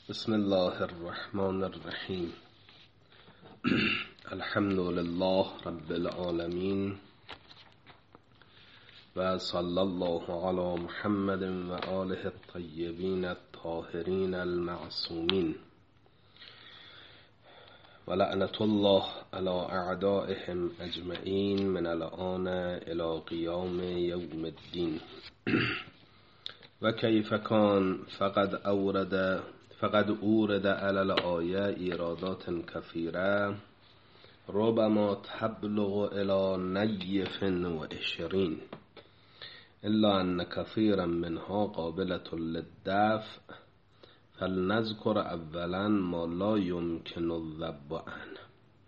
بسم الله الرحمن الرحیم. الحمد لله رب العالمین و صلی الله علی محمد و آله الطیبین الطاهرین المعصومین و لعنت الله علی اعدائهم اجمعین من الآن الی قیام یوم الدین. و کیف کان فقد اورد علی الآیه ایرادات کثیره ربما تبلغ الی نیف و عشرین الا ان کثیرا منها قابلة للدفع فلنذکر اولا ما لا یمکن الذب عنه.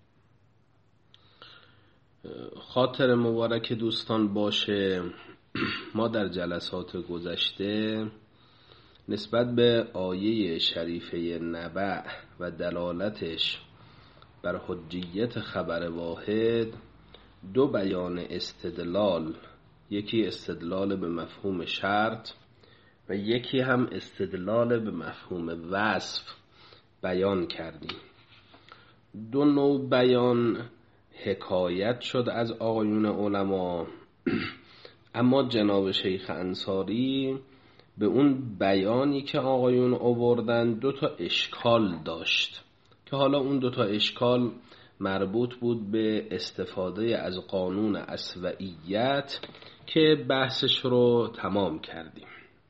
خاطر مبارک دوستان باشه، ما در جلسات گذشته نسبت به آیه شریفه نبع و دلالتش بر حجیت خبر واحد دو بیان استدلال، یکی استدلال به مفهوم شرط و یکی هم استدلال به مفهوم وصف بیان کردیم. دو نوع بیان حکایت شد از آقایون علما، اما جناب شیخ انصاری به اون بیانی که آقایون آوردن دو تا اشکال داشت که حالا اون دو تا اشکال مربوط بود به استفاده از قانون اسوئیت که بحثش رو تمام کردیم.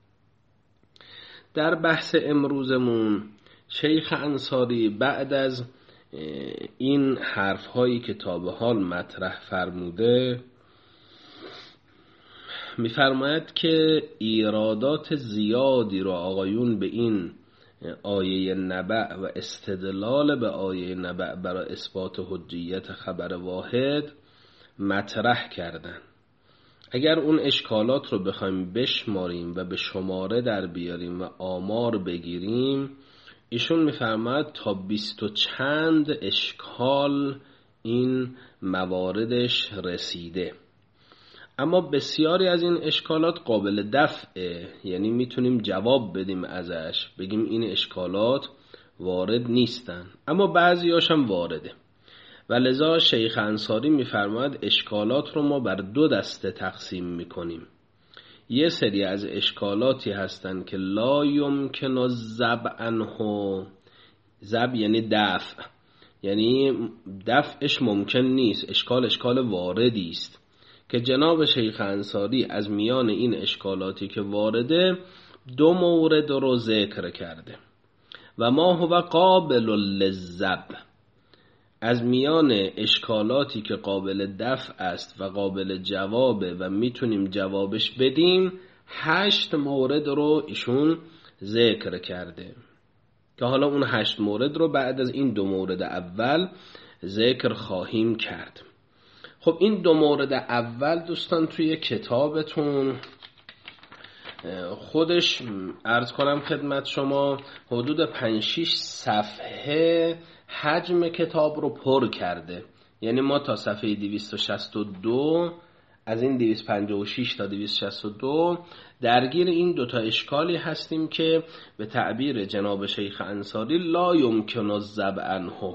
در بحث امروزمون شیخ انصاری بعد از این حرفهایی که تا به حال مطرح فرموده می‌فرماید که ایرادات زیادی رو آقایون به این آیه نبع و استدلال به آیه نبع برای اثبات حجیت خبر واحد مطرح کردن. اگر اون اشکالات رو بخوایم بشماریم و به شماره در بیاریم و آمار بگیریم، ایشون می‌فرماید تا 20 و چند اشکال این مواردش رسیده، اما بسیاری از این اشکالات قابل دفعه، یعنی میتونیم جواب بدیم ازش، بگیم این اشکالات وارد نیستن، اما بعضیاش هم وارده. و لذا شیخ انصاری میفرماید اشکالات رو ما بر دو دسته تقسیم میکنیم. یه سری از اشکالاتی هستن که لا یمکن الذب عنه، ذب یعنی دفع، یعنی دفعش ممکن نیست، اشکال واردی است که جناب شیخ انصاری از میان این اشکالاتی که وارده دو مورد رو ذکر کرده. و ما هو قابل للذب، از میان اشکالاتی که قابل دفع است و قابل جوابه و میتونیم جوابش بدیم 8 مورد رو ایشون ذکر کرده که حالا اون 8 مورد رو بعد از این 2 مورد اول ذکر خواهیم کرد. خب این 2 مورد اول دوستان توی کتابتون خودش عرض کنم خدمت شما حدود 5-6 صفحه حجم کتاب رو پر کرده. یعنی ما تا صفحه 262 از این 256 تا 262 درگیر این 2 تا اشکالی هستیم که به تعبیر جناب شیخ انصاری لا یمکن الذب عنه،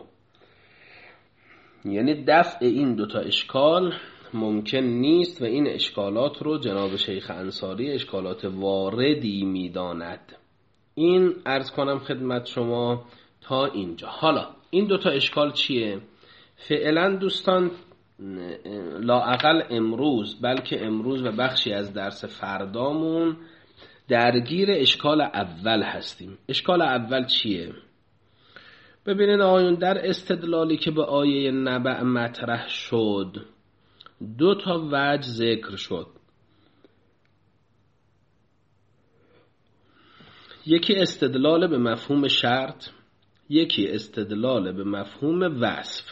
یعنی دفع این 2 تا اشکال ممکن نیست و این اشکالات رو جناب شیخ انصاری اشکالات واردی میداند. این عرض کنم خدمت شما تا اینجا. حالا این 2 تا اشکال چیه؟ فعلا دوستان لااقل امروز، بلکه امروز و بخشی از درس فردامون درگیر اشکال اول هستیم. اشکال اول چیه؟ ببینید آقایون، در استدلالی که به آیه نبع مطرح شد 2 تا وجه ذکر شد. یکی استدلال به مفهوم شرط، یکی استدلال به مفهوم وصف.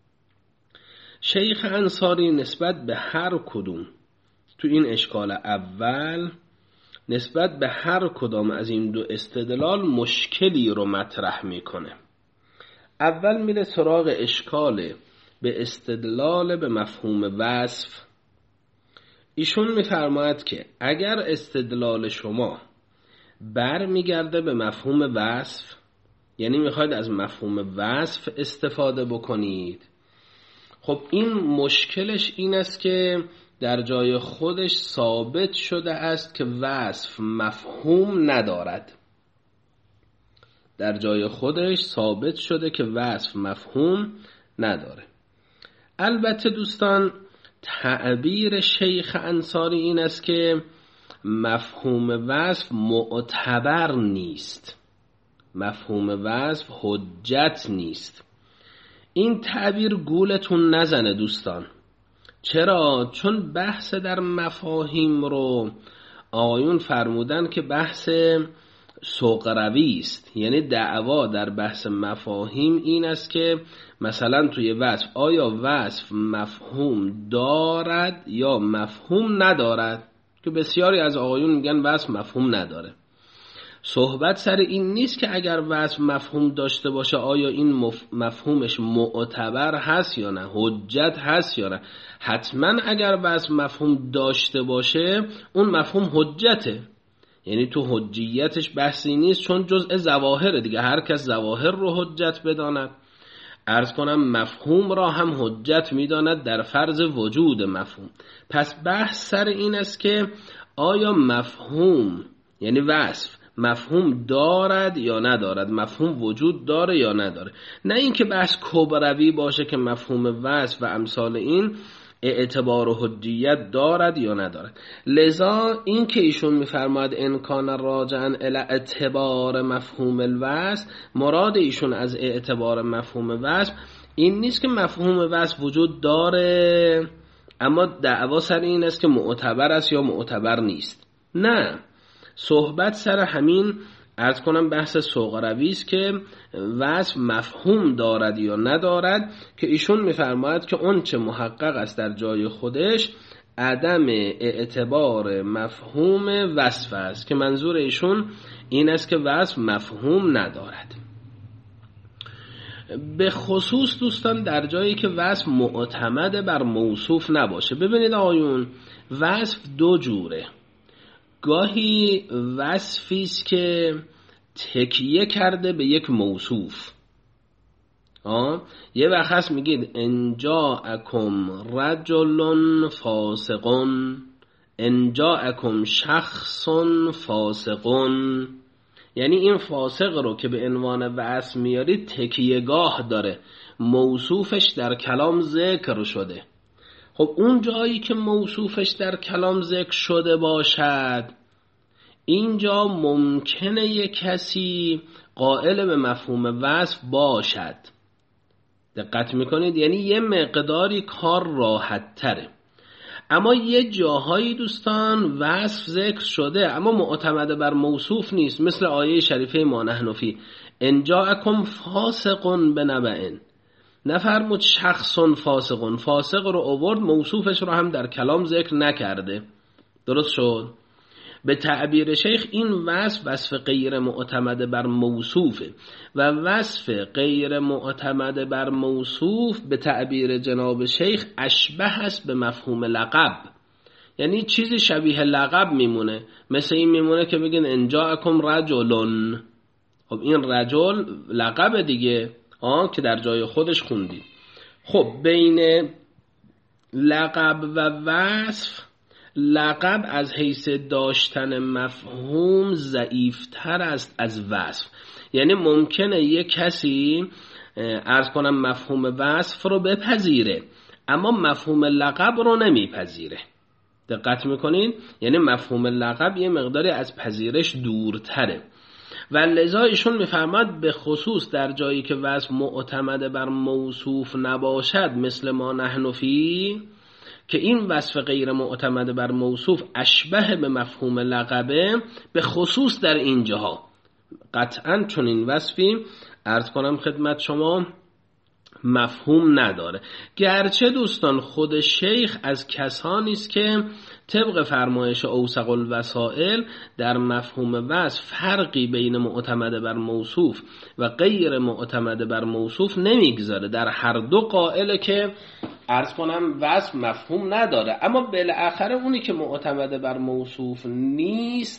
شیخ انصاری نسبت به هر کدوم تو این اشکال اول نسبت به هر کدام از این 2 استدلال مشکلی رو مطرح میکنه. اول میره سراغ اشکال به استدلال به مفهوم وصف. ایشون میفرماید که اگر استدلال شما بر میگرده به مفهوم وصف یعنی میخواید از مفهوم وصف استفاده بکنید. خب این مشکلش این است که در جای خودش ثابت شده است که وصف مفهوم ندارد. در جای خودش ثابت شده که وصف مفهوم نداره. البته دوستان تعبیر شیخ انصاری این است که مفهوم وصف معتبر نیست، مفهوم وصف حجت نیست. این تعبیر گولتون نزنه دوستان. چرا؟ چون بحث در مفاهیم رو آقایون فرمودن که بحث سوقروی است. یعنی دعوا در بحث مفاهیم این است که مثلا توی وصف آیا وصف مفهوم دارد یا مفهوم ندارد، که بسیاری از آقایون میگن وصف مفهوم نداره. صحبت سر این نیست که اگر وصف مفهوم داشته باشه آیا این مفهومش معتبر هست یا نه، حجت هست یا نه. حتما اگر وصف مفهوم داشته باشه اون مفهوم حجته، یعنی تو حجیتش بحثی نیست، چون جزء ظواهر دیگه، هر کس ظواهر رو حجت بداند. عرض کنم مفهوم را هم حجت میداند در فرض وجود مفهوم. پس بحث سر این است که آیا مفهوم یعنی وصف مفهوم دارد یا ندارد، مفهوم وجود داره یا نداره، نه اینکه بحث کبروی باشه که مفهوم وصف و امثال این اعتبار و حجیت دارد یا ندارد. لذا این که ایشون میفرماید ان کان راجعا الی اعتبار مفهوم الوصف، مراد ایشون از اعتبار مفهوم وصف این نیست که مفهوم وصف وجود داره اما دعوا سر این است که معتبر است یا معتبر نیست. نه، صحبت سر همین عرض کنم بحث سوقروی است که وصف مفهوم دارد یا ندارد، که ایشون میفرماید که اون چه محقق است در جای خودش عدم اعتبار مفهوم وصف است، که منظور ایشون این است که وصف مفهوم ندارد. به خصوص دوستان در جایی که وصف معتمد بر موصوف نباشه. ببینید آقایون، وصف دو جوره. گاهی وصفی است که تکیه کرده به یک موصوف. یه وقت هست میگید ان جاءکم رجل فاسق، ان جاءکم شخص فاسق، یعنی این فاسق رو که به عنوان وصف میارید تکیهگاه داره، موصوفش در کلام ذکر شده. خب اون جایی که موصوفش در کلام ذکر شده باشد، اینجا ممکنه یک کسی قائل به مفهوم وصف باشد. دقت میکنید؟ یعنی یه مقداری کار راحت تره. اما یه جاهایی دوستان وصف ذکر شده اما معتمد بر موصوف نیست، مثل آیه شریفه ما نحن فی ان جاءکم فاسق بنبأ. نفرمود شخص فاسق، فاسق رو آورد، موصوفش رو هم در کلام ذکر نکرده. درست شد؟ به تعبیر شیخ این وصف غیر معتمد بر موصوفه و وصف غیر معتمد بر موصوف به تعبیر جناب شیخ اشبه است به مفهوم لقب، یعنی چیزی شبیه لقب میمونه. مثل این میمونه که بگین ان جاءکم رجل، خب این رجل لقب دیگه که در جای خودش خوندید. خب بین لقب و وصف، لقب از حیث داشتن مفهوم ضعیفتر است از وصف. یعنی ممکنه یک کسی عرض کنم مفهوم وصف رو بپذیره اما مفهوم لقب رو نمیپذیره. دقت میکنین؟ یعنی مفهوم لقب یه مقداری از پذیرش دورتره و لذا ایشون میفرماد به خصوص در جایی که وصف معتمد بر موصوف نباشد، مثل ما نحن فی، که این وصف غیر معتمد بر موصوف اشبه به مفهوم لقبه، به خصوص در اینجاها قطعاً چون این وصفی عرض کنم خدمت شما مفهوم نداره. گرچه دوستان خود شیخ از کسانی است که طبق فرمایش اوثق الوسائل در مفهوم وصف فرقی بین معتمد بر موصوف و غیر معتمد بر موصوف نمیگذاره، در هر دو قائله که عرض کنم وصف مفهوم نداره. اما بالاخره اونی که معتمد بر موصوف نیست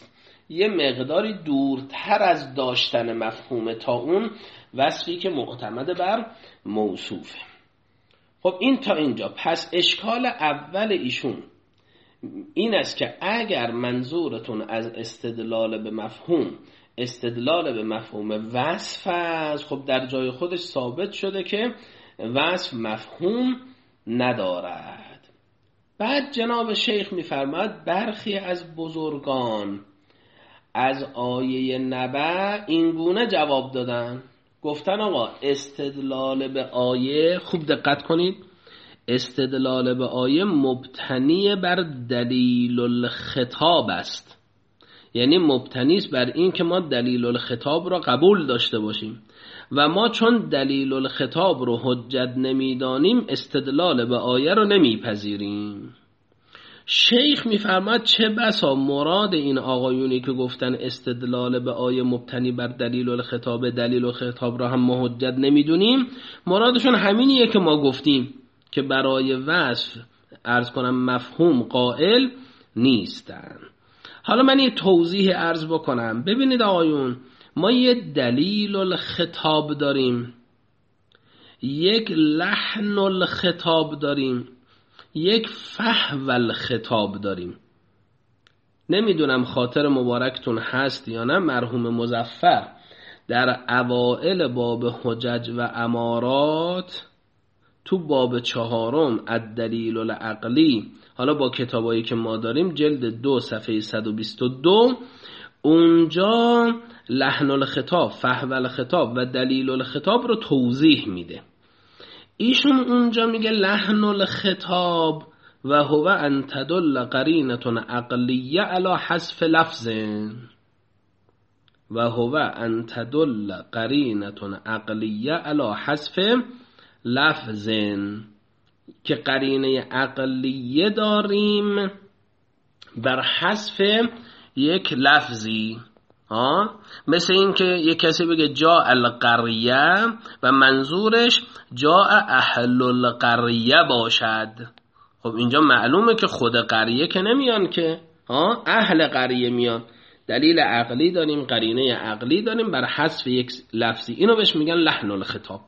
یه مقداری دورتر از داشتن مفهوم تا اون وصفی که معتمد بر موصوفه. خب این تا اینجا. پس اشکال اول ایشون این است که اگر منظورتون از استدلال به مفهوم استدلال به مفهوم وصف است، خب در جای خودش ثابت شده که وصف مفهوم ندارد. بعد جناب شیخ می‌فرماید برخی از بزرگان از آیه نبأ این گونه جواب دادن، گفتن آقا استدلال به آیه، خوب دقت کنید، استدلال به آیه مبتنی بر دلیل الخطاب است، یعنی مبتنی است بر این که ما دلیل الخطاب را قبول داشته باشیم و ما چون دلیل الخطاب رو حجت نمیدانیم استدلال به آیه رو نمیپذیریم. شیخ میفرماد چه بسا مراد این آقایونی که گفتن استدلال به آیه مبتنی بر دلیل الخطاب، دلیل الخطاب را هم ما حجت نمیدونیم، مرادشون همینیه که ما گفتیم که برای وصف عرض کنم مفهوم قائل نیستن. حالا من یه توضیح عرض بکنم. ببینید آقایون، ما یه دلیل الخطاب داریم، یک لحن الخطاب داریم، یک فحو الخطاب داریم. نمیدونم خاطر مبارکتون هست یا نه، مرحوم مظفر در اوائل باب حجج و امارات تو باب 4 الدلیل العقلی، حالا با کتابایی که ما داریم جلد 2 صفحه 122، اونجا لحن الخطاب، فحو الخطاب و دلیل الخطاب رو توضیح میده. ایشون اونجا میگه لحن الخطاب و هو ان تدل قرینه عقلیه علی حذف لفظ، و هو ان تدل قرینه عقلیه علی حذف لفظ، که قرینه عقلیه داریم بر حذف یک لفظی. مثل این که یک کسی بگه جا القریه و منظورش جا اهل القریه باشد، خب اینجا معلومه که خود قریه که نمیان، که اهل قریه میان. دلیل عقلی داریم، قرینه عقلی داریم بر حذف یک لفظی، اینو بهش میگن لحن الخطاب.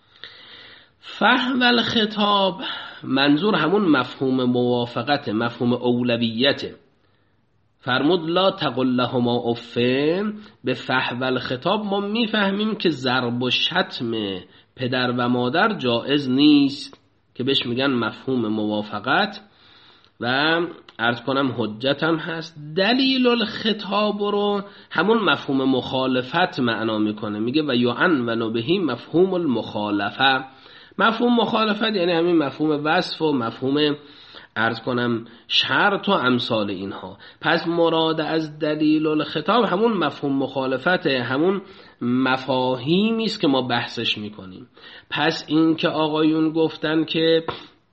فهم الخطاب منظور همون مفهوم موافقت، مفهوم اولویته. فرمود لا تقل لهما اف، به فحو الخطاب ما میفهمیم که ضرب و شتم پدر و مادر جائز نیست، که بهش میگن مفهوم موافقت و عرض کنم حجت هم هست. دلیل الخطاب رو همون مفهوم مخالفت معنا میکنه، میگه و یعنون بهی مفهوم المخالفه. مفهوم مخالفت یعنی همین مفهوم وصف و مفهوم عرض کنم شرط و امثال اینها. پس مراد از دلیل الخطاب همون مفهوم مخالفته، همون مفاهیمی است که ما بحثش میکنیم. پس این که آقایون گفتن که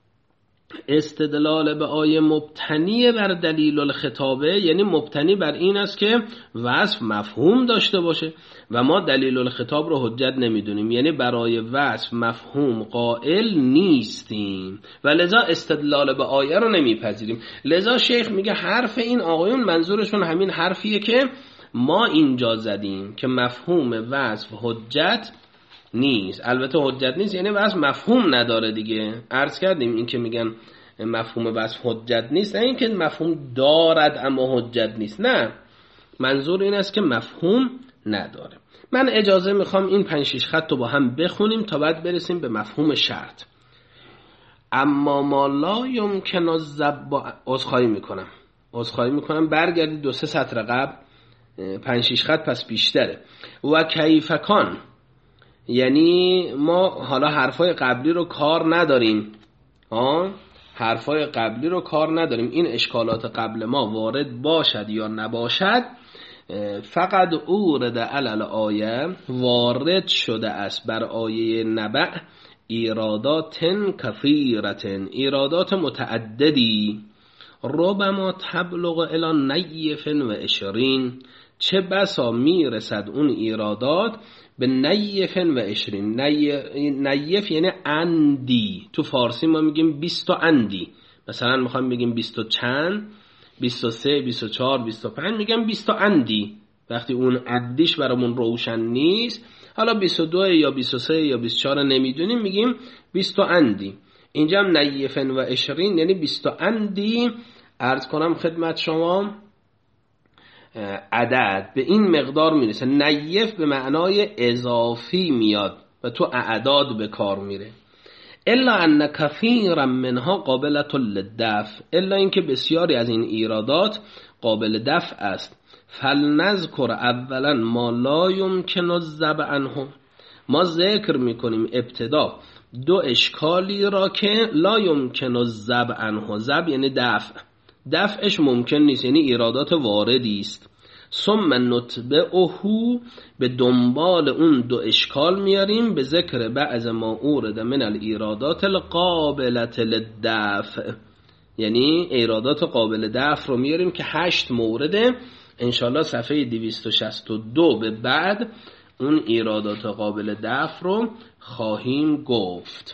استدلال به آیه مبتنی بر دلیل الخطابه، یعنی مبتنی بر این است که وصف مفهوم داشته باشه و ما دلیل الخطاب رو حجت نمیدونیم، یعنی برای وصف مفهوم قائل نیستیم و لذا استدلال به آیه رو نمیپذیریم. لذا شیخ میگه حرف این آقایون منظورشون همین حرفیه که ما اینجا زدیم که مفهوم وصف حجت نیست. البته حجت نیست یعنی وصف مفهوم نداره دیگه. عرض کردیم این که میگن مفهوم وصف حجت نیست، نه این که مفهوم دارد اما حجت نیست، نه، منظور این است که مفهوم نداره. من اجازه میخوام این 5-6 خط رو با هم بخونیم تا بعد برسیم به مفهوم شرط. اما ما لا یمکن الذب، عذرخواهی میکنم برگردید 2-3 سطر قبل، 5-6 خط پس بیشتره. و کیف کان، یعنی ما حالا حرفای قبلی رو کار نداریم، حرفای قبلی رو کار نداریم، این اشکالات قبل ما وارد باشد یا نباشد، فقط اورد علل آیه، وارد شده است بر آیه نبأ ایرادات کثیرة، ایرادات متعددی، ربما تبلغ الی 29، چه بسا میرسد اون ایرادات به 29. نیف یعنی اندی، تو فارسی ما میگیم 20 اندی، مثلا میخوام بگیم 20 چند 23 24 25 میگم 20 اندی. وقتی اون عدیش برامون روشن نیست، حالا 22 یا 23 یا 24 نمیدونیم، میگیم 20 اندی. اینجا هم نیفن و 20 یعنی 20 اندی. عرض کنم خدمت شما عدد به این مقدار میرسه. نیف به معنای اضافی میاد و تو اعداد به کار میره. الا ان کثیرا منها قابلة للدفع، الا اینکه بسیاری از این ایرادات قابل دفع است. فلنذکر اولا ما لا یمکن الذب عنه، ما ذکر میکنیم ابتدا دو اشکالی را که لا یمکن الذب عنه، ذب یعنی دفعش ممکن نیست، یعنی ایرادات واردی است. ثم نتبعه، به دنبال اون دو اشکال میاریم به ذکر بعض ما اورد من الایرادات القابلة للدفع، یعنی ایرادات قابل دفع رو میاریم که 8 مورده. انشالله صفحه 262 به بعد اون ایرادات قابل دفع رو خواهیم گفت.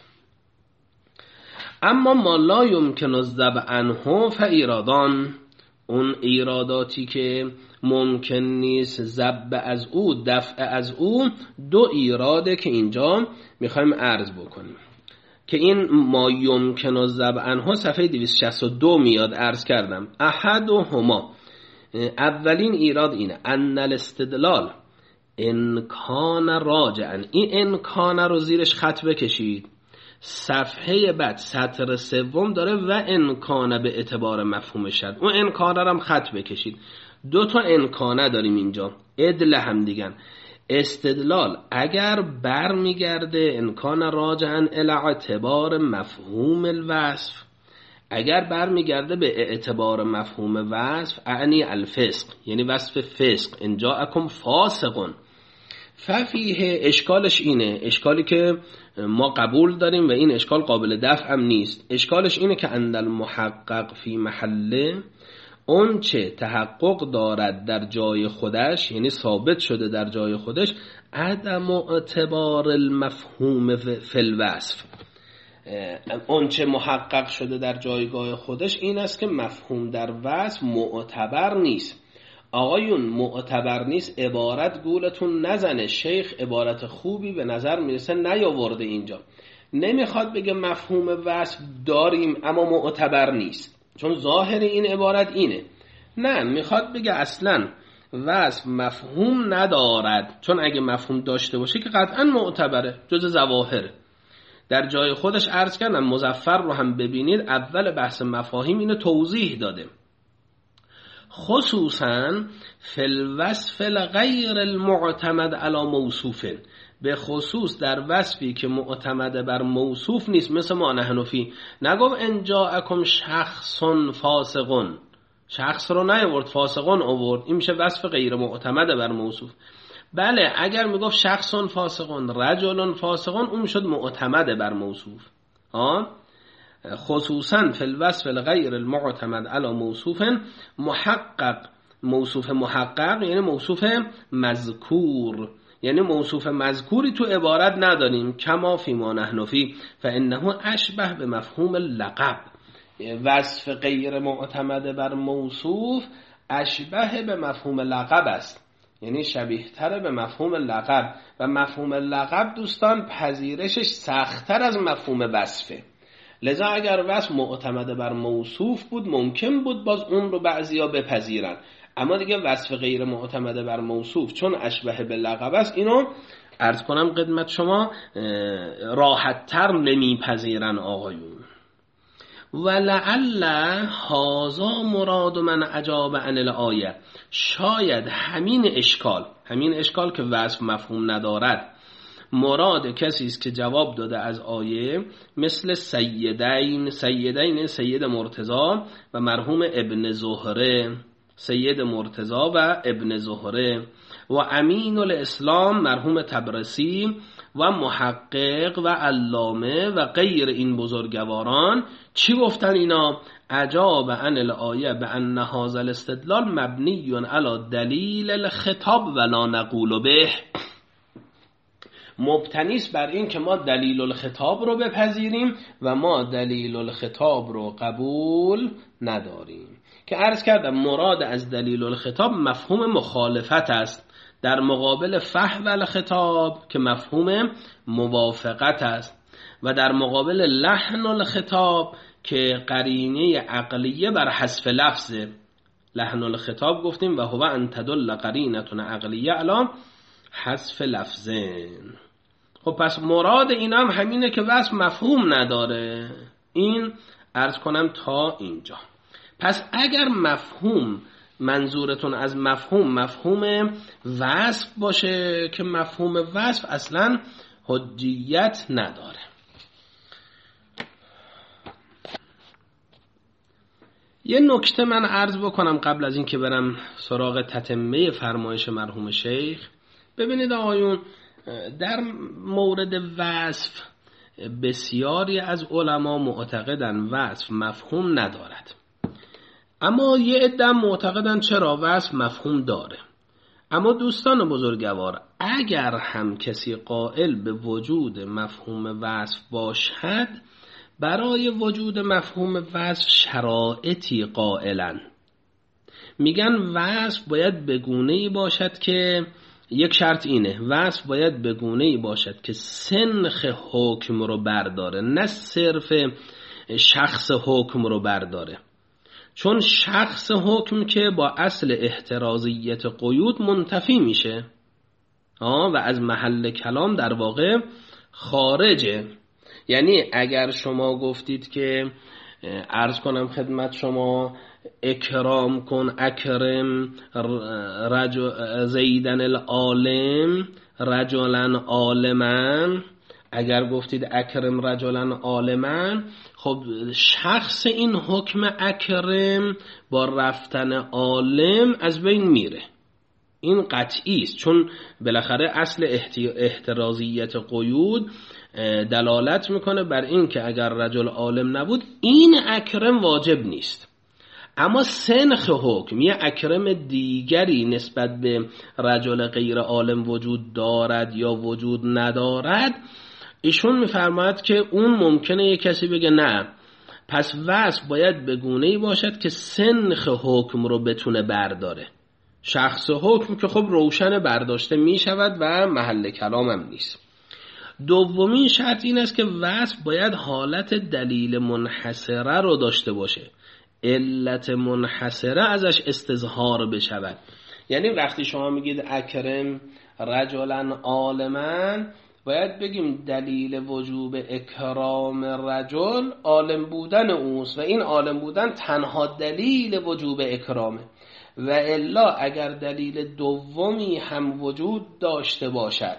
اما ما لا یمکن الذب عنه فایرادان، اون ایراداتی که ممکن نیست ذب از او، دفع از او، دو ایراده که اینجا میخوایم عرض بکنیم که این ما یمکن الذب عنه صفحه 262 میاد. عرض کردم احدهما، اولین ایراد اینه ان الاستدلال ان کان راجعا. این ان کان رو زیرش خط بکشید، صفحه بعد سطر سوم داره و ان کان به اعتبار مفهوم شرط، اون ان کان رو هم خط بکشید. دو تا ان کان داریم اینجا، ادل هم دیگن. استدلال اگر بر میگرده ان کان راجعا الی اعتبار مفهوم الوصف، اگر بر میگرده به اعتبار مفهوم وصف، اعنی الفسق، یعنی وصف فسق، ان جاءکم فاسقون، ففیه، اشکالش اینه، اشکالی که ما قبول داریم و این اشکال قابل دفع هم نیست. اشکالش اینه که ان المحقق فی محله، اون چه تحقق دارد در جای خودش، یعنی ثابت شده در جای خودش، عدم اعتبار المفهوم فی الوصف. اون چه محقق شده در جایگاه خودش این است که مفهوم در وصف معتبر نیست. آقایون معتبر نیست عبارت گولتون نزنه، شیخ عبارت خوبی به نظر میرسه نیاورده اینجا. نمیخواد بگه مفهوم وصف داریم اما معتبر نیست، چون ظاهر این عبارت اینه. نه، میخواد بگه اصلا وصف مفهوم ندارد، چون اگه مفهوم داشته باشه که قطعا معتبره، جز ظواهره. در جای خودش عرض کردم، مظفر رو هم ببینید اول بحث مفاهیم اینو توضیح داده، خصوصا فی الوصف الغیر المعتمد علی موصوف، به خصوص در وصفی که معتمد بر موصوف نیست. مثل ما حنفی نگفت ان جاءکم شخص فاسقون، شخص رو نیاورد، فاسقون آورد، این میشه وصف غیر معتمد بر موصوف. بله اگر میگفت شخص فاسقون، رجل فاسقون، اون میشد معتمد بر موصوف. خصوصا فی الوصف الغیر المعتمد علی موصوف، محقق، موصوف محقق یعنی موصوف مذکور، یعنی موصوف مذکوری تو عبارت نداریم. کما فی ما نحن فی فانه اشبه به مفهوم لقب، وصف غیر معتمد بر موصوف اشبه به مفهوم لقب است، یعنی شبیه تر به مفهوم لقب. و مفهوم لقب دوستان پذیرشش سخت‌تر از مفهوم وصفه. لذا اگر وصف معتمد بر موصوف بود ممکن بود باز اون رو بعضیا بپذیرن، اما دیگه وصف غیر معتمد بر موصوف چون اشبه به لقب است، اینو عرض کنم خدمت شما راحت تر نمیپذیرن آقایون. ولعل هذا مراد من اجاب عن الآیه، شاید همین اشکال که وصف مفهوم ندارد مراد کسی است که جواب داده از آیه، مثل سید مرتضی و مرحوم ابن زهره، سید مرتضی و ابن زهره و امین الاسلام مرحوم طبرسی و محقق و علامه و غیر این بزرگواران. چی گفتن اینا؟ اجاب عن الآیه بان هذا الاستدلال مبنی علی دلیل الخطاب ولا نقول به، مبتنیست بر این که ما دلیل الخطاب رو بپذیریم و ما دلیل الخطاب رو قبول نداریم. که عرض کردم مراد از دلیل الخطاب مفهوم مخالفت است در مقابل فحوى الخطاب که مفهوم موافقت است و در مقابل لحن الخطاب که قرینه عقلیه بر حذف لفظه. لحن الخطاب گفتیم و هو ان تدل قرینه عقلیه علی حذف لفظین. خب پس مراد اینا هم همینه که وصف مفهوم نداره. این عرض کنم تا اینجا. پس اگر مفهوم منظورتون از مفهوم وصف باشه که مفهوم وصف اصلا حجیت نداره. یه نکته من عرض بکنم قبل از این که برم سراغ تتمه فرمایش مرحوم شیخ. ببینید آقایون، در مورد وصف بسیاری از علما معتقدن وصف مفهوم ندارد، اما یه عده معتقدن چرا وصف مفهوم داره. اما دوستان بزرگوار، اگر هم کسی قائل به وجود مفهوم وصف باشد، برای وجود مفهوم وصف شرایطی قائلن. میگن وصف باید به گونه‌ای باشد که یک شرط اینه، وصف باید به گونه‌ای باشد که سنخ حکم رو برداره، نه صرف شخص حکم رو برداره. چون شخص حکم که با اصل احترازیت قیود منتفی میشه و از محل کلام در واقع خارجه. یعنی اگر شما گفتید که عرض کنم خدمت شما اکرام کن اکرم زیدن العالم رجلا عالما، اگر گفتید اکرم رجلا عالما، خب شخص این حکم اکرم با رفتن عالم از بین میره. این قطعی است، چون بالاخره اصل احترازیت قیود دلالت میکنه بر این که اگر رجل عالم نبود این اکرم واجب نیست. اما سنخ حکم یه اکرم دیگری نسبت به رجل غیر عالم وجود دارد یا وجود ندارد، ایشون میفرماید که اون ممکنه یه کسی بگه نه، پس وصف باید به گونه‌ای باشد که سنخ حکم رو بتونه برداره. شخص حکم که خب روشن برداشته میشود و محل کلامم نیست. دومین شرط این است که وصف باید حالت دلیل منحصره رو داشته باشه، علت منحصره ازش استظهار بشود. یعنی وقتی شما میگید اکرم رجلا عالما، باید بگیم دلیل وجوب اکرام رجل عالم بودن اوست و این عالم بودن تنها دلیل وجوب اکرامه، و الا اگر دلیل دومی هم وجود داشته باشد،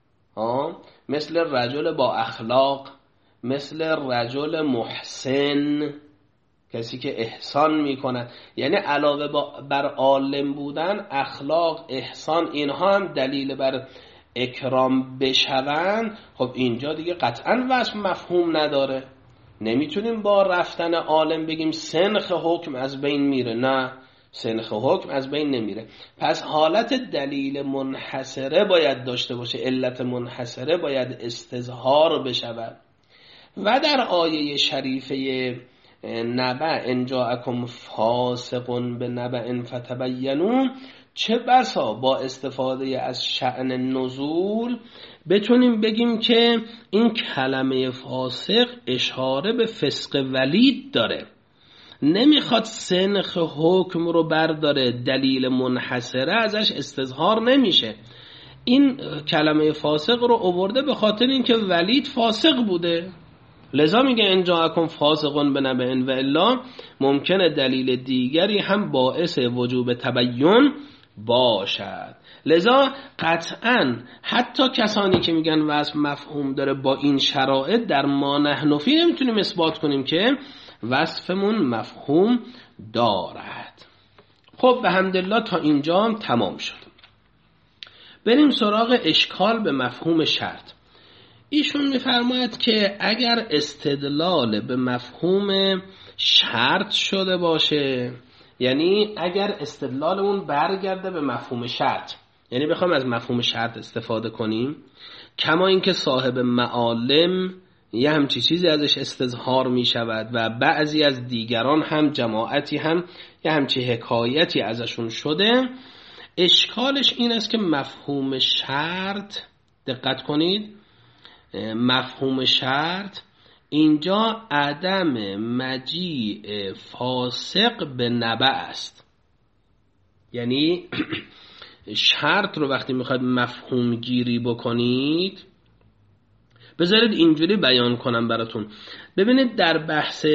مثل رجل با اخلاق، مثل رجل محسن، کسی که احسان میکنه، یعنی علاوه بر عالم بودن اخلاق، احسان، اینها هم دلیل بر اکرام بشوند، خب اینجا دیگه قطعا وصف مفهوم نداره. نمیتونیم با رفتن عالم بگیم سنخ حکم از بین میره، نه، سنخ حکم از بین نمیره. پس حالت دلیل منحصره باید داشته باشه، علت منحصره باید استظهار بشود. و در آیه شریفه نبأ ان جاءکم فاسق بنبأ فتبینوا، چه بسا با استفاده از شأن نزول بتونیم بگیم که این کلمه فاسق اشاره به فسق ولید داره، نمیخواد سنخ حکم رو برداره، دلیل منحصره ازش استظهار نمیشه. این کلمه فاسق رو آورده به خاطر اینکه ولید فاسق بوده، لذا میگه ان جاءکم فاسق بنبأ، و الا ممکنه دلیل دیگری هم باعث وجوب تبیین باشد. لذا قطعا حتی کسانی که میگن وصف مفهوم داره، با این شرایط در ما نحن فی نمیتونیم اثبات کنیم که وصفمون مفهوم دارد. خب به حمدالله تا اینجا تمام شد. بریم سراغ اشکال به مفهوم شرط. ایشون میفرماید که اگر استدلال به مفهوم شرط شده باشه، یعنی اگر استدلالمون برگرده به مفهوم شرط، یعنی بخوام از مفهوم شرط استفاده کنیم، کما اینکه صاحب معالم یه همچی چیزی ازش استظهار می شود و بعضی از دیگران هم، جماعتی هم یه همچی حکایتی ازشون شده. اشکالش این است که مفهوم شرط، دقت کنید، مفهوم شرط اینجا عدم مجیء فاسق به نبأ است. یعنی شرط رو وقتی میخواید مفهوم گیری بکنید، بذارید اینجوری بیان کنم براتون. ببینید در بحث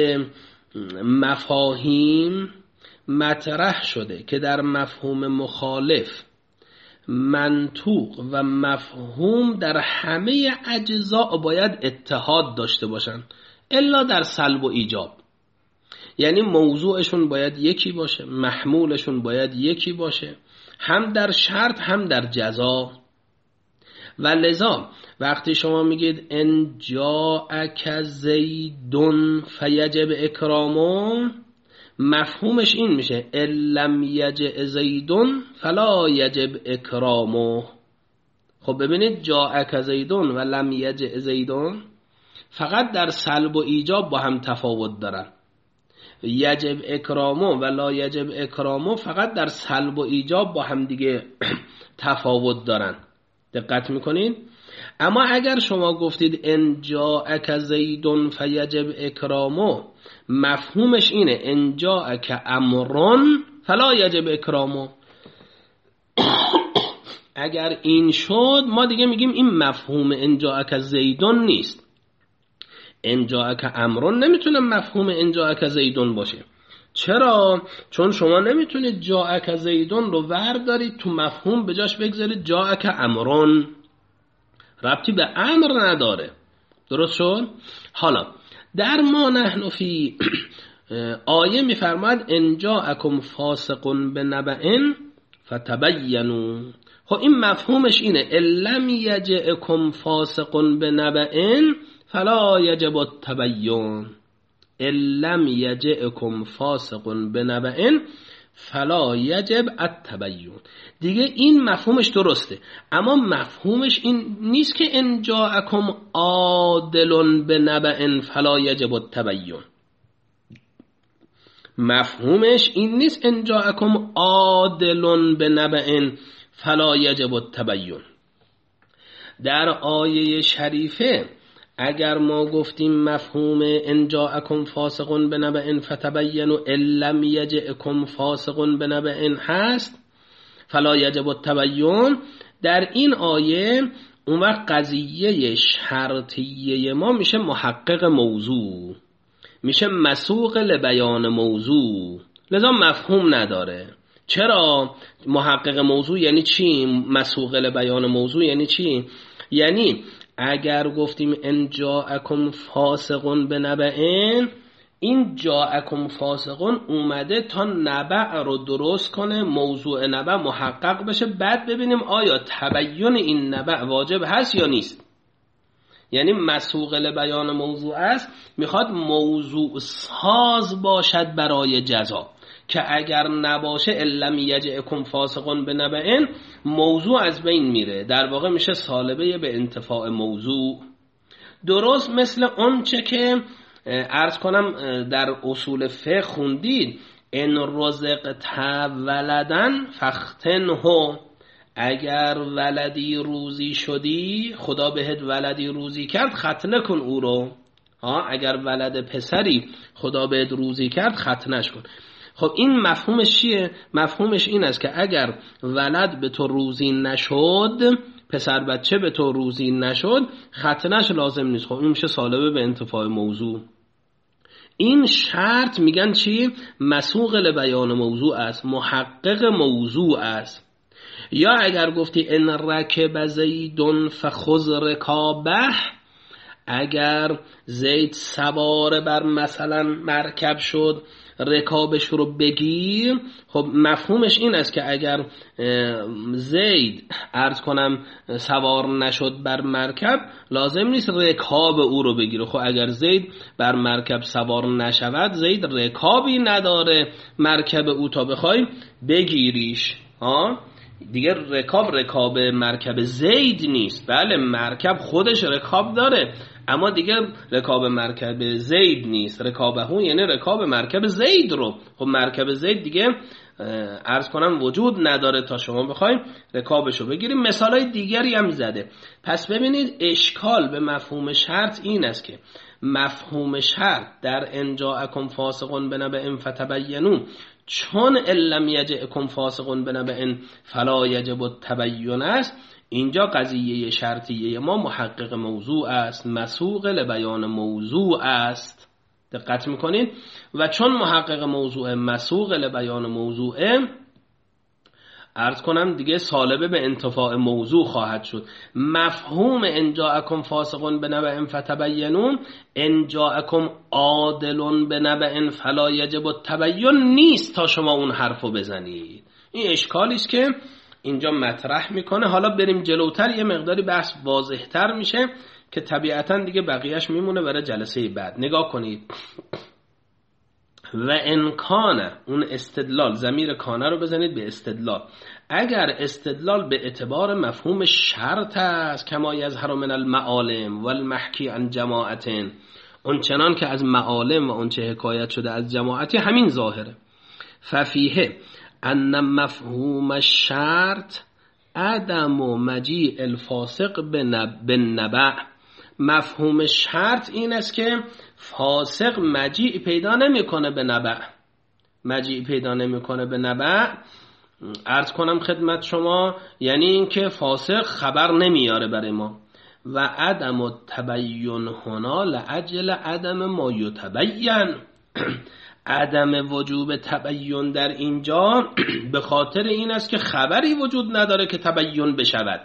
مفاهیم مطرح شده که در مفهوم مخالف منطوق و مفهوم در همه اجزا باید اتحاد داشته باشن الا در سلب و ایجاب. یعنی موضوعشون باید یکی باشه، محمولشون باید یکی باشه، هم در شرط هم در جزا. و لذا وقتی شما میگید ان جاءک زیدون فیجب اکرامه، مفهومش این میشه ان لم یجئ زیدون فلا یجب اکرامه. خب ببینید جاءک زیدون و لم یجئ زیدون فقط در سلب و ایجاب با هم تفاوت دارن. یجب اکرامه و لا یجب اکرامه فقط در سلب و ایجاب با هم دیگه تفاوت دارن. دقت میکنین؟ اما اگر شما گفتید ان جاءک زیدون فیجب اکرامه، مفهومش اینه ان جاءک امرون فلا یجب اکرامه. اگر این شد ما دیگه میگیم این مفهوم ان جاءک زیدون نیست. ان جاءک امرون نمیتونه مفهوم ان جاءک زیدون باشه. چرا؟ چون شما نمیتونید جاءک زیدون رو وردارید تو مفهوم به جاش بگذارید جاءک امرون، ربطی به امر نداره. درست شد؟ حالا در ما نحن فی آیه میفرماد ان جاءکم فاسق بنبأ فتبینوا. خب این مفهومش اینه ان لم یجئکم فاسق بنبأ فلا یجب التبین. ان لم یجئکم فاسق بنبأ فلا یجب التبین. دیگه این مفهومش درسته، اما مفهومش این نیست که ان جاءکم عادل بنبأ فلا یجب التبین. مفهومش این نیست ان جاءکم عادل بنبأ فلا یجب التبین. در آیه شریفه اگر ما گفتیم مفهوم ان جاءکم فاسق بنبأ فتبینوا ان لم یجئکم فاسق بنبأ هست فلا یجب التبین، در این آیه اون وقت قضیه شرطیه ما میشه محقق موضوع، میشه مسوق لبیان موضوع، لذا مفهوم نداره. چرا؟ محقق موضوع یعنی چی؟ مسوق لبیان موضوع یعنی چی؟ یعنی اگر گفتیم ان جاءکم فاسق بنبأ، این جاءکم فاسق اومده تا نبأ رو درست کنه، موضوع نبأ محقق بشه، بعد ببینیم آیا تبیین این نبأ واجب هست یا نیست. یعنی مسوق لبیان موضوع است، میخواد موضوع ساز باشد برای جزا، که اگر نباشه ان لم یجئکم فاسق بنبأ موضوع از بین میره، در واقع میشه سالبه به انتفاع موضوع. درست مثل اون چه که عرض کنم در اصول فقه خوندید ان رزقت ولدن فاختنه، اگر ولدی روزی شدی، خدا بهت ولدی روزی کرد ختنه کن او رو. اگر ولد پسری خدا بهت روزی کرد ختنش کن. خب این مفهومش چیه؟ مفهومش این است که اگر ولد به تو روزی نشد، پسر بچه به تو روزی نشد، ختنش لازم نیست. خب این میشه سالبه به انتفاع موضوع. این شرط میگن چی؟ مسوق لبیان موضوع است، محقق موضوع است. یا اگر گفتی ان رکب زیدون فخذ رکابه، اگر زید سوار بر مثلا مرکب شد، رکابش رو بگیر. خب مفهومش این است که اگر زید عرض کنم سوار نشد بر مرکب، لازم نیست رکاب او رو بگیره. خب اگر زید بر مرکب سوار نشود، زید رکابی نداره مرکب او تا بخوای بگیریش. دیگه رکاب مرکب زید نیست. بله مرکب خودش رکاب داره اما دیگه رکاب مرکب زید نیست. رکابه یعنی رکاب مرکب زید رو. خب مرکب زید دیگه عرض کنم وجود نداره تا شما بخوایم رکابشو بگیریم. مثالای دیگری هم زده. پس ببینید اشکال به مفهوم شرط این است که مفهوم شرط در ان جاءکم فاسق بنبأ فتبینوا، چون ان لم یجئکم فاسق بنبأ فلا یجب التبین است، اینجا قضیه شرطیه ما محقق موضوع است، مسوق لبیان موضوع است. دقت میکنید؟ و چون محقق موضوع مسوق لبیان موضوعه، عرض کنم دیگه سالبه به انتفاع موضوع خواهد شد. مفهوم ان جاءکم فاسق بنبأ فتبینوا، ان جاءکم عادل بنبأ فلا یجب التبین نیست تا شما اون حرفو بزنید. این اشکالی است که اینجا مطرح میکنه. حالا بریم جلوتر یه مقداری بحث واضح‌تر میشه که طبیعتاً دیگه بقیهش میمونه برای جلسه بعد. نگاه کنید. و ان کان، اون استدلال، ضمیر کانه رو بزنید به استدلال. اگر استدلال به اعتبار مفهوم شرط است، کما یظهر من المعالم والمحکی عن جماعت، اون چنان که از معالم و اون چه حکایت شده از جماعتی همین ظاهره. ففیه ان مفهوم الشرط عدم مجیء الفاسق بالنبأ. مفهوم شرط این است که فاسق مجیء پیدا نمیکنه به نبأ. مجیء پیدا نمیکنه به نبأ، عرض کنم خدمت شما، یعنی اینکه فاسق خبر نمیاره برای ما. و عدم التبین هنا لاجل عدم ما یتبین. عدم وجوب تبین در اینجا به خاطر این است که خبری وجود نداره که تبین بشود.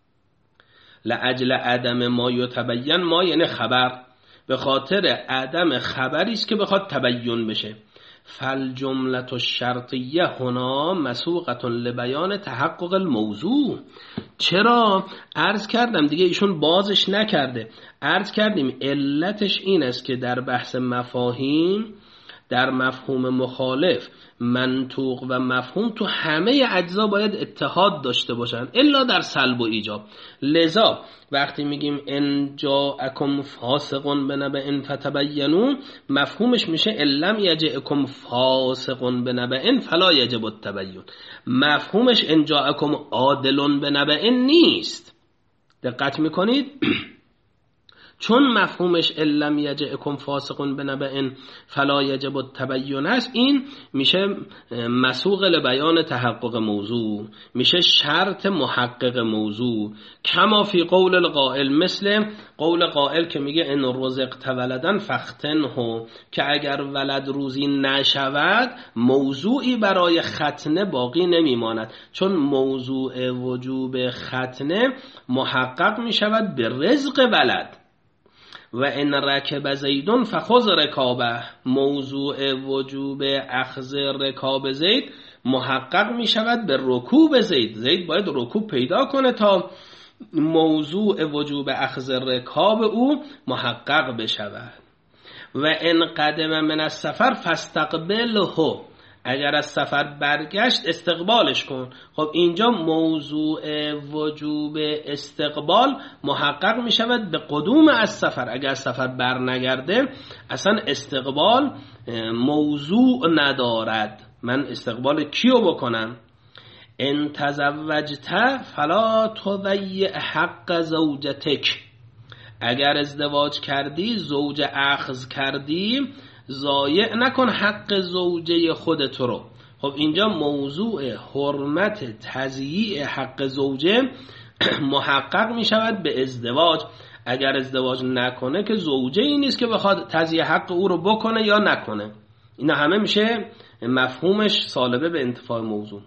لاجل عدم ما یتبین، ما یعنی خبر، به خاطر عدم خبری است که بخواد تبین بشه. فالجمله الشرطیه هنا مسوقه لبیان تحقق الموضوع. چرا؟ عرض کردم دیگه ایشون بازش نکرده. عرض کردیم علتش این است که در بحث مفاهیم، در مفهوم مخالف، منطوق و مفهوم تو همه اجزا باید اتحاد داشته باشن الا در سلب و ایجاب. لذا وقتی میگیم ان جاءکم فاسق بنبأ فتبینوا، مفهومش میشه ان لم یجئکم فاسق بنبأ فلا یجب التبین. مفهومش ان جاءکم عادل بنبأ نیست. دقت میکنید؟ چون مفهومش ان لم یجئکم فاسق بنبأ فلا یجب التبین است، این میشه مسوق لبیان تحقق موضوع، میشه شرط محقق موضوع. کما فی قول القائل، مثل قول قائل که میگه ان رزقت ولدا فاختنه، که اگر ولد روزی نشود موضوعی برای ختنه باقی نمیماند، چون موضوع وجوب ختنه محقق میشود به رزق ولد. و ان رکب زیدون فخذ رکابه، موضوع وجوب اخذ رکاب زید محقق می شود به رکوب زید. زید باید رکوب پیدا کنه تا موضوع وجوب اخذ رکاب او محقق بشود. و ان قدم من السفر فاستقبله، اگر از سفر برگشت استقبالش کن. خب اینجا موضوع وجوب استقبال محقق می شود به قدوم از سفر. اگر سفر بر نگرده اصلا استقبال موضوع ندارد. من استقبال کیو بکنم؟ ان تزوجت فلا تضیع حق زوجتک، اگر ازدواج کردی، زوج اخذ کردی، ضایع نکن حق زوجه خودت رو. خب اینجا موضوع حرمت تضییع حق زوجه محقق می شود به ازدواج. اگر ازدواج نکنه که زوجه ای نیست که بخواد تضییع حق او رو بکنه یا نکنه. اینا همه میشه مفهومش سالبه به انتفاع موضوع.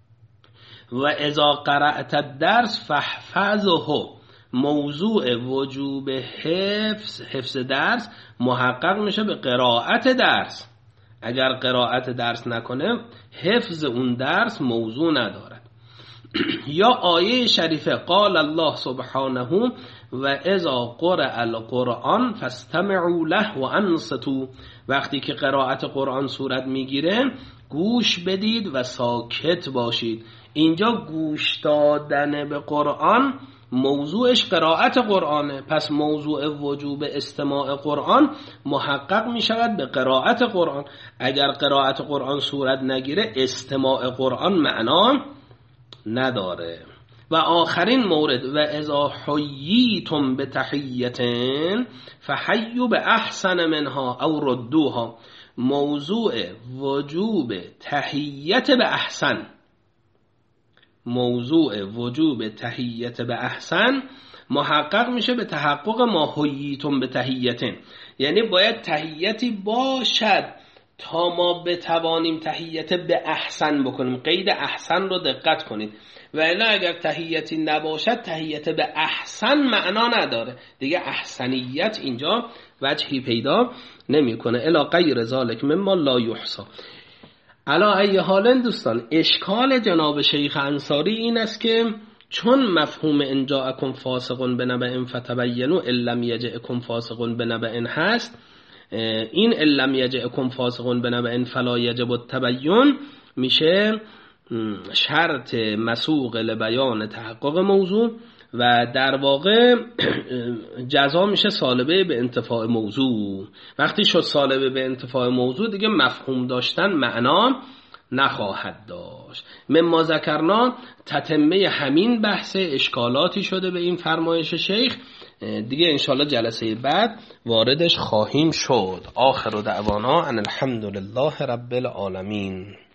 و اذا قرأت الدرس فاحفظه، موضوع وجوب حفظ درس محقق میشه به قرائت درس. اگر قرائت درس نکنه حفظ اون درس موضوع ندارد. یا آیه شریفه قال الله سبحانه و اذا قرأ القرآن فاستمعوا له و انصتوا، وقتی که قرائت قرآن صورت میگیره گوش بدید و ساکت باشید. اینجا گوش دادن به قرآن موضوعش قرائت قرآنه، پس موضوع وجوب استماع قرآن محقق می شود به قرائت قرآن. اگر قرائت قرآن صورت نگیره استماع قرآن معنا نداره. و آخرین مورد، و اذا حییتم بتحیة فحیوا باحسن منها او ردوها. موضوع وجوب تحیت به احسن، موضوع وجوب تحیت به احسن محقق میشه به تحقق ما حییتم به تحیتن، یعنی باید تحیتی باشد تا ما بتوانیم تحیت به احسن بکنیم. قید احسن رو دقت کنید، و الا اگر تحیتی نباشد تحیت به احسن معنا نداره دیگه، احسنیت اینجا وجهی پیدا نمیکنه. الا غیر ذالک مما لا یحصی. علا ای حال دوستان، اشکال جناب شیخ انصاری این است که چون مفهوم ان جاءکم فاسق بنبأ فتبینوا ان لم یجئکم فاسق بنبأ هست، این ان لم یجئکم فاسق بنبأ فلا یجب التبین میشه شرط مسوق لبیان تحقق موضوع، و در واقع جزا میشه سالبه به انتفاع موضوع. وقتی شد سالبه به انتفاع موضوع دیگه مفهوم داشتن معنا نخواهد داشت. مما ذکرنا تتمه همین بحث اشکالاتی شده به این فرمایش شیخ، دیگه انشالله جلسه بعد واردش خواهیم شد. آخر دعوانا ان الحمد لله رب العالمین.